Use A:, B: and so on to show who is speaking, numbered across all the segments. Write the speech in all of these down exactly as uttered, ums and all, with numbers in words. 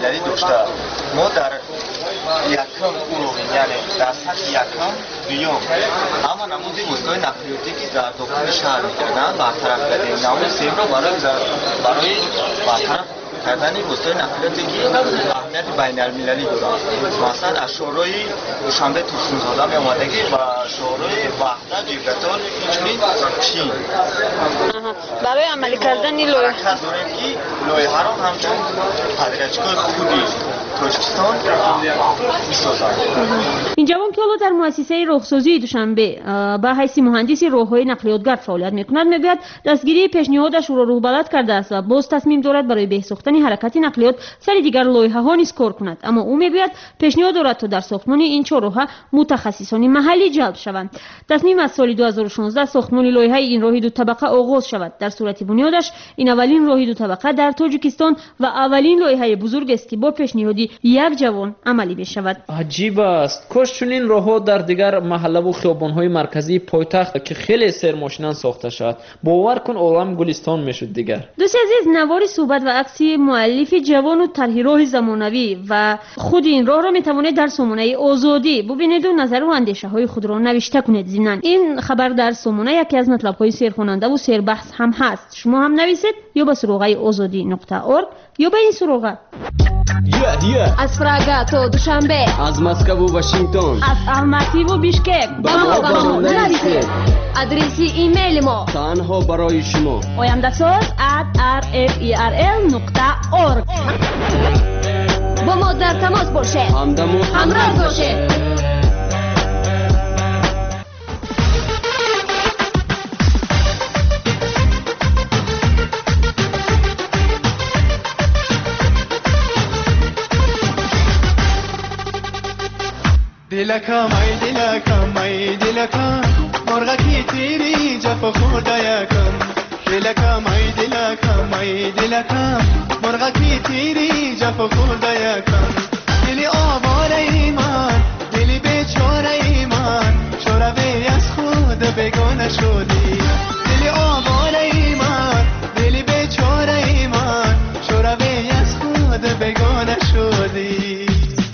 A: بین‌المللی داشته. ما در یکم ارومی یعنی در سطح یکم بیوم اما نمود وسایل نقلیاتی که در داخل شهر می‌کردن برطرف کردیم. نمود سیم را برای برای برطرف کردن وسایل نقلیاتی که اهمیت بین‌المللی دارند. مثلا از شورای دوشنبه توسن‌زاده می‌آمدگی و شورای وحدت دیکتاتور چنین چین
B: برای عملی کردن این لایحه
A: داریم که لایحه را همچون پدرچکای خودی تاجیکستان می‌سازند.
C: این جوان که حالا در مؤسسه راهسازی دوشنبه به حیث مهندس راه‌های نقلیاتگر فعالیت می‌کند می‌گوید دستگیری پیشنهادش او را روح‌بلد کرده است و باز تصمیم دارد برای بهساختن حرکت نقلیات سری دیگر لایحه‌ها نیز کار کند. اما او می‌گوید پیشنهاد دارد تا در ساختمان این چهار راه متخصصان محلی جلب شوند. تصمیم از سال دو هزار و شانزده ساختمان لایحه این راه دو طبقه آغاز شود. در صورت بنیادش این اولین راه دو طبقه در تاجیکستان و اولین لایحه بزرگ است که با پیشنهادی یک جوان عملی بشود.
D: عجیب است. کاش چنین راه‌ها در دیگر محله و خیابان‌های مرکزی پایتخت که خیلی سرماشینان ساخته شود. باور کن عالم گلستان میشد دیگر.
C: دوست عزیز، نوار صحبت و عکسی مؤلف جوان و طرح راه زمانوی و خود این راه را میتوانید در سامانه آزادی ببینید و نظر و اندیشه های خود را نوشته کنید. ضمن این خبر در سامانه یکی از مطلب های سیرخواننده و سیربحث هم هست. شما هم نویسید یا به سروقه آزادی نقطه اورگ یا به این سروقه.
E: Yeah, yeah.
B: از پراگ تا دوشنبه،
E: از مسکو و واشنگتن،
C: از الماتی و بیشکک
B: با ما با ما نویسید. آدرسی ایمیل ما
E: تنها برای شما
C: oyandasaz at r f e r l نقطه org.
B: با ما در تماس باشید،
E: همدم و
B: همراه باشید.
F: دلکم ای دلکم ای دلکم مرغکی تیری جفا خورده یکم دلکم ای دلکم ای دلکم مرغکی تیری جفا خورده یکم دلی آواره ای من دلی بیچاره ای من شوروی از خود بگانه شدی دلی آواره ای من دلی بیچاره ای من شوروی از خود بگانه شدی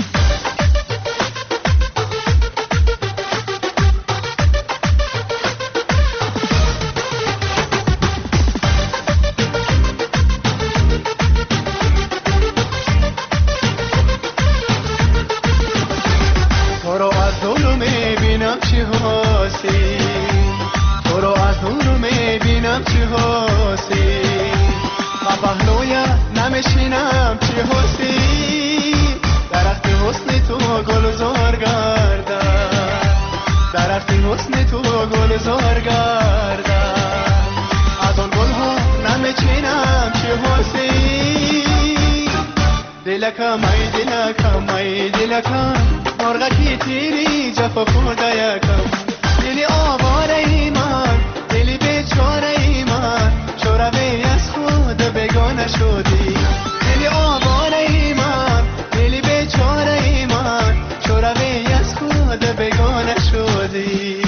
F: نمیشینم چی حسی درخت حسن تو گلزار گردن درخت حسن تو گلزار گردن از آن گلها نمیچینم چی حسی دلکم ای دلکم ای دلکم مرغکی تیری جفا خورده یکم دلی آواره ای من دلی بیچاره ای من شوروی از خود بگانه شدی دلی آواره ای من دلی بیچاره ای من شوروی از خود بگانه شدی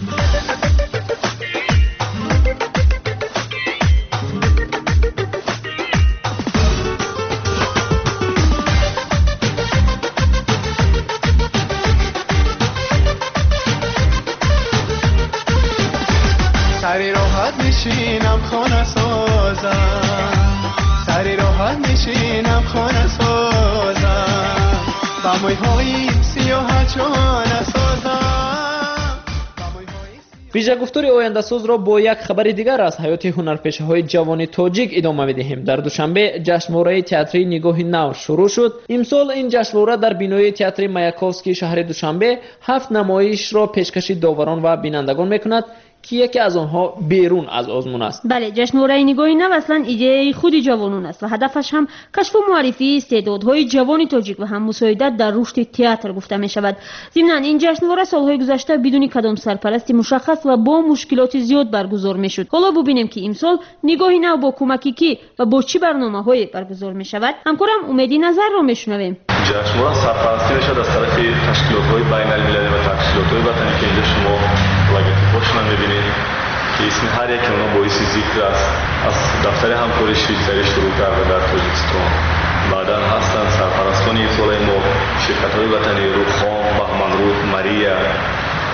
F: سری راحت میشینم خانه سازم سری راحت میشینم خانه سازم با مویهای سیاه چانه سازم
D: ویژه گفتار آینده ساز را با یک خبر دیگر از حیات هنرپیشه های جوان تاجیک ادامه میدهیم. در دوشنبه جشنواره تئاتری نگاه نو شروع شد. امسال این جشنواره در بینای تئاتر مایاکوفسکی شهر دوشنبه هفت نمایش را پیشکش داوران و بینندگان میکند که یکی از آنها بیرون از آزمون است.
C: بله، جشنواره نگاه نو اصلا ایده خود جوانان است و هدفش هم کشف و معرفی استعدادهای جوان تاجیک و هم مساعدت در رشد تئاتر گفته می شود. ضمن این جشنواره سالهای گذشته بدون کدام سرپرستی مشخص و با مشکلات زیاد برگزار می شد. حالا ببینیم که امسال نگاه نو با کمکی کی و با چه برنامه‌های برگزار می شود. همکارم امیدی نظر را میشنویم.
G: جشنواره سرپرستی میشد از طرف تشکیلات‌های بین‌المللی و تشکیلات‌های وطنی که اینجا شما لوگوتیپ‌هاشون هم می‌بینید که اسم هر یک اونها باعث ذکر است. از دفتر همکاری شویتزری شروع کرده در تاجیکستان بعداً هستند سرپرست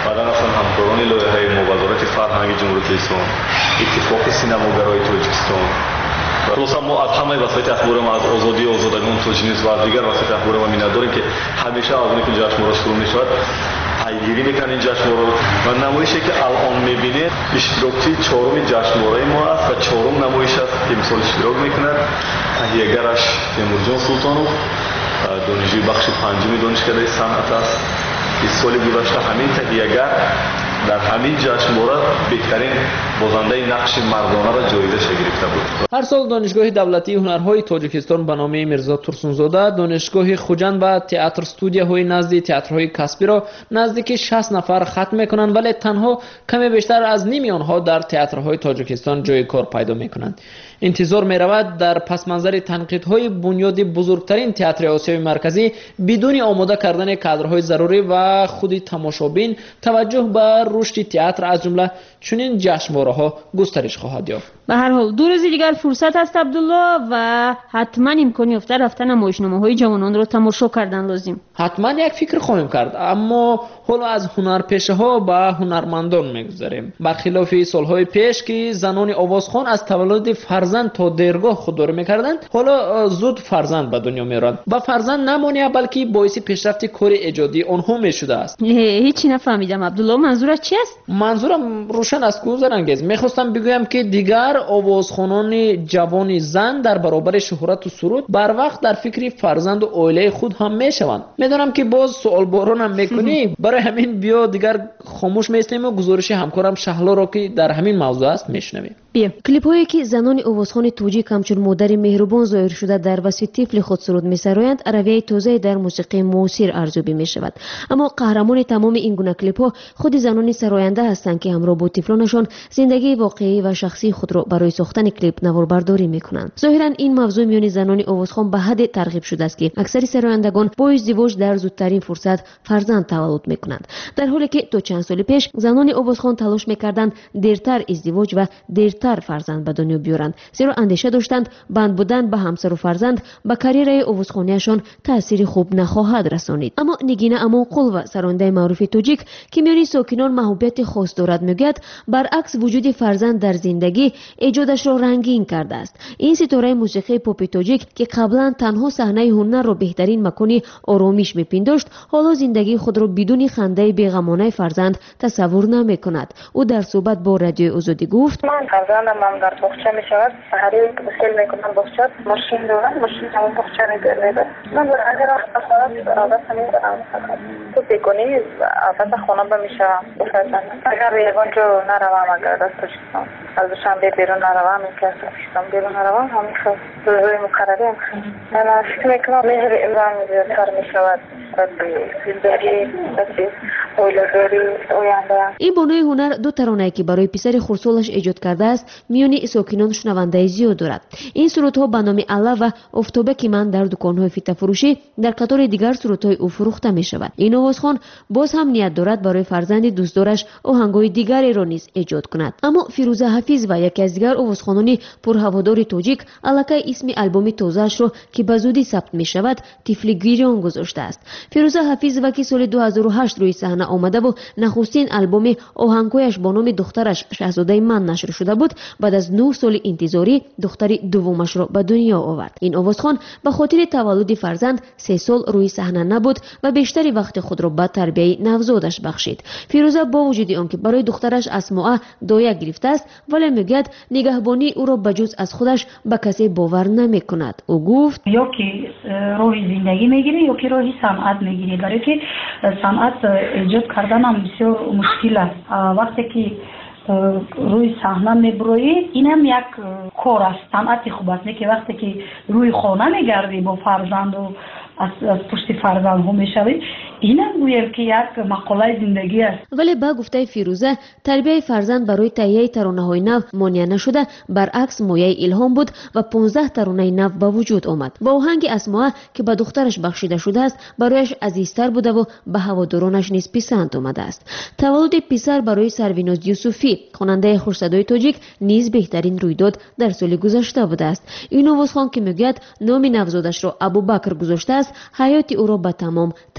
G: بعدا رفتم همکاران لایحه ما وزارت فرهنگ جمهوری اسلامی، اتفاق سینماگرای تاجیکستان، خلاصا ما از همه وسایل اخبار ما از آزادی آزادگان توجیه‌نیز و دیگر وسایل اخبار ما می‌نا داریم که همیشه از اون که جشنواره شروع می‌شود پیگیری می‌کنن این جشنواره و نمایشی که الان می‌بینید اشتراکی چهارم جشنواره ما است و چهارم نمایش است که امسال اشتراک می‌کند. تهیه‌گرش تیمورجان سلطانوف، دانشجوی بخش پنجم دانشکده صنعت است. این سال گذشته همین تهیه‌گر در همین جشنواره بهترین بازنده نقش مردانه را جایزه گرفته بود.
D: هر سال دانشگاه دولتی هنرهای تاجیکستان به نام میرزا ترسونزاده دانشگاه خوجند و تئاتر استودیوهای نزد تئاترهای کسبی را نزدیک شصت نفر ختم میکنند، ولی تنها کمی بیشتر از نیم آنها در تئاترهای تاجیکستان جای کار پیدا میکنند. انتظار می رود در پس منظر تنقیدهای بنیادی بزرگترین تئاتر آسیای مرکزی بدون آماده کردن کادرهای ضروری و خود تماشابین توجه به رشد تئاتر از جمله چنین جشنواره‌ها گسترش خواهد یافت.
C: به هر حال دو روز دیگر فرصت است عبدالله و حتما امکان یافته رفتن نمایشنامه‌های جوانان را تماشا کردن لازم.
D: حتما یک فکر خواهیم کرد، اما حالا از هنرپیشه‌ها به هنرمندان می‌گذریم. برخلاف سال‌های پیش که زنان آوازخوان از تولد فرزند تا دیرگاه خودداری می‌کردند، حالا زود فرزند به دنیا می‌آورند. با فرزند نمانه بلکه باعث پیشرفت کار ایجادی آنها می‌شده است.
C: هیچی نفهمیدم عبدالله، منظورت چی است؟
D: منظورم روشن است گذرانگیز. می‌خواستم بگویم که دیگر آوازخوانان جوان زن در برابر شهرت و سرود بر وقت در فکر فرزند و عائله خود هم میشوند. میدونم که باز سوال بارون هم میکنی، برای همین بیا دیگر خاموش میستیم و گزارش همکارم شهلا را که در همین موضوع است میشنویم.
H: بیا کلیپ هایی که زنان آوازخوان توجیک همچون مادر مهربان ظاهر شده در وصف طفل خود سرود می‌سرایند، رویه تازه در موسیقی معاصر ارزیابی می‌شود. اما قهرمان تمام این گونه کلیپ ها خود زنان سراینده هستند که همراه با طفلانشان زندگی واقعی و شخصی خود را برای ساختن کلیپ نواربرداری می‌کنند. ظاهرا این موضوع میان زنان آوازخوان به حد ترغیب شده است که اکثر سرایندگان با ازدواج در زودترین فرصت فرزند تولد می‌کنند، در حالی که تا چند سال پیش زنان آوازخوان تلاش می‌کردند دیرتر ازدواج و دیرتر فرزند به دنیا بیارند، زیرا اندیشه داشتند بند بودن به همسر و فرزند به کاریره آوازخوانیشان تأثیر خوب نخواهد رسانید. اما نگینه امانقل و سرانده معروف توجیک که میان ساکنان محبوبیت خاص دارد میگوید برعکس وجود فرزند در زندگی ایجادش را رنگین کرده است. این ستاره موسیقی پاپ توجیک که قبلا تنها صحنه هنر را بهترین مکانی آرامش میپنداشت، حالا زندگی خود را بدون خنده بیغمانه فرزند تصور نمیکند. او در صحبت با رادیو آزادی گفت:
I: من فرزندم هم در باغچه میشود، سحری که بخیل میکنم باغچه ماشین دارم، ماشین همون باغچه میبرم. من اگر اصلا عادت نمیدارم تو بکنی عادت خونه بمیشم بفرزند. اگر یکان جو نروم، اگر دست شدم از شنبه بیرون نروم، این کلاس شدم بیرون نروم، همین خیلی روی مقرری هم خیلی من فکر میکنم مهر امران زیادتر میشود.
H: این بانوی هنر دو ترانه که برای پسر خردسالش ایجاد کرده است میان ساکنان شنونده زیاد دارد. این سرودها به نام الله و افتابه که من در دکانهای فیته فروشی در قطار دیگر سرودهای او فروخته می شود. این آوازخوان باز هم نیت دارد برای فرزند دوستدارش آهنگهای دیگری را نیز ایجاد کند. اما فیروزه حفیظ و یکی از دیگر آوازخوانان پرهوادار توجیک الکی اسم آلبوم تازه‌اش را که به زودی ثبت می شود طفل گیران گذاشته است. فیروزه حفیظ وکی سال دو هزار و هشت روی صحنه آمده و نخستین آلبوم آهنگهایش با نام دخترش شاهزاده من نشر شده بود. بعد از نه سال انتظاری دختر دومش را به دنیا آورد. این آوازخوان به خاطر تولد فرزند سه سال روی صحنه نبود و بیشتر وقت خود را به تربیت نوزادش بخشید. فیروزه با وجود آنکه برای دخترش اسماء دایه گرفته است، ولی میگوید نگهبانی او را بجز از خودش به کسی باور نمیکند. او گفت:
J: یا که راه زندگی میگیره یا که راه صنعت میگیره، برای که صنعت ایجاد کردن هم بسیار مشکل است. وقتی که روی صحنه میبروی اینم یک کار است، صنعت خوب است. نه که وقتی که روی خانه میگردی با فرزند و از, از پشت فرزند ها میشوی، اینم گویم که یک مقاله زندگی است.
H: ولی با گفته فیروزه تربیت فرزند برای تهیه ترانه های نو مانع نشده، برعکس مایه الهام بود و پانزده ترانه نو به وجود آمد. با آهنگ اسماء که به دخترش بخشیده شده است برایش عزیزتر بوده و به هوادارانش نیز پسند آمده است. تولد پسر برای سرویناز یوسفی خواننده خوش‌صدای توجیک نیز بهترین رویداد در سال گذشته بوده است. این آوازخوان که میگوید نام نوزادش را ابوبکر گذاشته است، حیات او را به تمام تغییر داده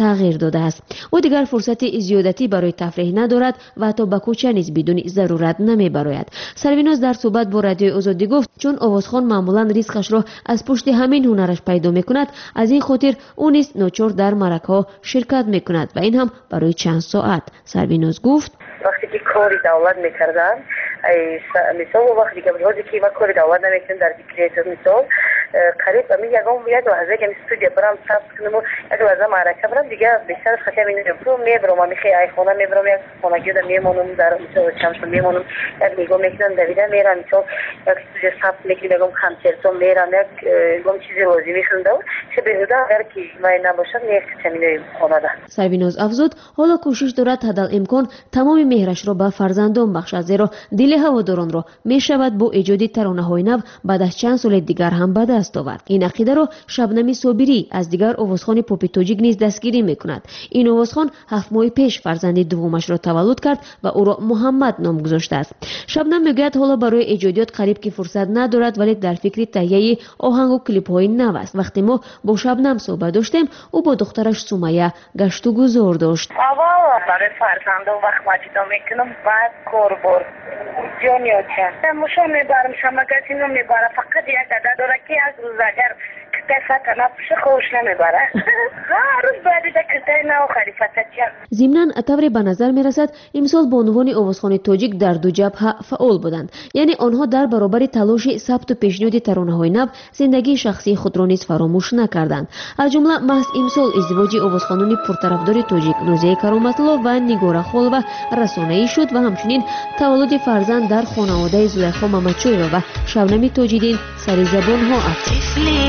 H: داده است. او دیگر فرصت زیادتی برای تفریح ندارد و حتی به کوچه نیز بدون ضرورت نمیبراید. سرویناز در صحبت با رادیو آزادی گفت چون آوازخوان معمولا ریسکش را از پشت همین هنرش پیدا میکند، از این خاطر او نیز ناچار در معرکه‌ها شرکت میکند و این هم برای چند ساعت. سرویناز گفت
I: وقتی که کاری دولت میکردن مثال وقتی که روزی که ما کاری دولت نمیکنم در دیکریتور مثال قریب من یکم یک لحظه که استودیو برام ثبت کنم و یک لحظه معرکه برام دیگه بیشتر خطر میگیرم میبرم میخی ای خونه میبرم یک خونگی در میمونم در مثال چمشون میمونم یک نگاه میکنم دویدن میرم مثال یک استودیو ثبت میکنم میگم کنسرتو میرم یک گم چیزی لازمی خونده چه بهوده اگر که من نباشم یک چنین خونه ده.
H: سرویناز افزود حالا کوشش دارد حداقل امکان تمام مهرش را به فرزندان بخشد، زیرا دل هواداران را میشود با ایجاد ترانه‌های نو بعد از چند سال دیگر هم به دست آورد. این عقیده را شبنم صابری از دیگر آوازخوان پاپ تاجیک نیز دستگیری میکند. این آوازخوان هفت ماه پیش فرزند دومش را تولد کرد و او را محمد نام گذاشته است. شبنم میگوید حالا برای ایجادیات قریب که فرصت ندارد، ولی در فکر تهیه آهنگ و کلیپ های نو است. وقتی ما با شبنم صحبت داشتیم، او با دخترش سمیه گشت و گذار داشت.
I: اول برای فرزندان وقت مجیدا میکنم بعد کار بر جانیات چند مشون میبرم شمگتی میبرم فقط یک عدد داره که از روز اگر کتای تنفس خوش نمیبره هر روز بعد از کتای نو خلیفت چند.
H: ضمناً طوری به نظر میرسد امسال بانوان آوازخوان تاجیک در دو جبهه فعال بودند، یعنی آنها در برابر تلاش ثبت و پیشنهاد ترانه‌های نو زندگی شخصی خود را نیز فراموش نکردند. از جمله محض امسال ازدواج آوازخوانان پرطرفدار تاجیک نوزیه کرامت‌الله و نگار خلوه رسانه‌ای شد و همچنین تولد فرزند در خانواده زلیخا محمدشویرو و شبنم تاج‌الدین سری زبان ها افزود.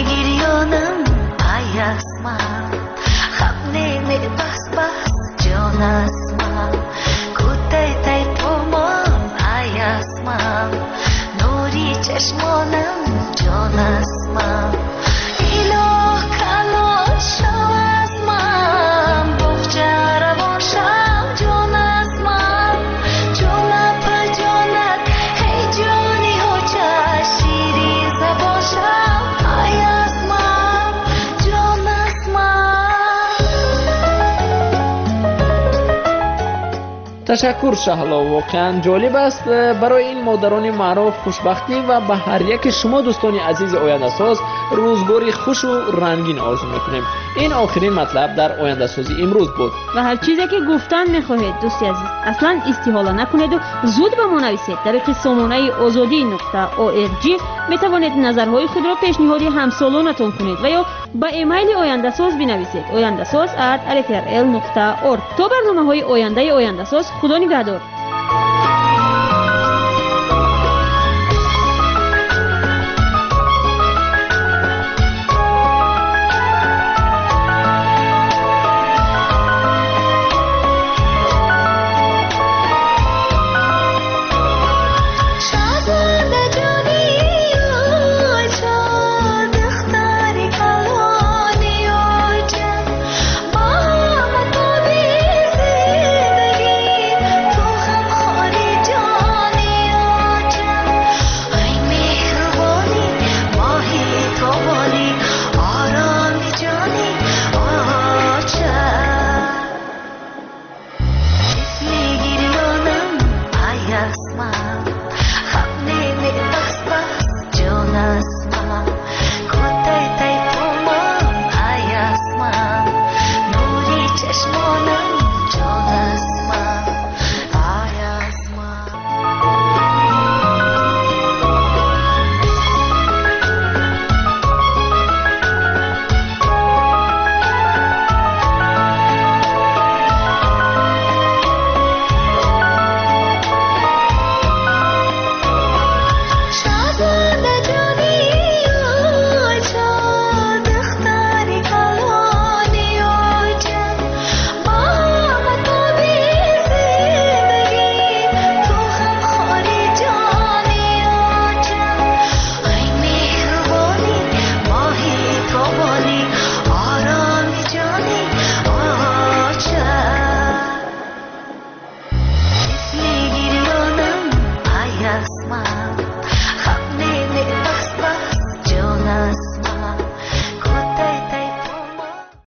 D: تشکر شهلا، واقعا جالب است. برای این مادران معروف خوشبختی و به هر یک شما دوستان عزیز آینده ساز روزگاری خوش و رنگین آرزو میکنیم. این آخرین مطلب در آینده سازی امروز بود
C: و هر چیزی که گفتن میخواهید دوستی عزیز اصلا استیحاله نکنید و زود به ما نویسید. در طریق سامانه آزادی نقطه او ار جی میتوانید نظرهای خود را پیشنهادی همسالانتان کنید و یا با ایمیل آینده ساز بنویسید آینده ساز ات ار اف ار ال نقطه اور. تا برنامه های آینده آینده ساز، خدا نگهدار.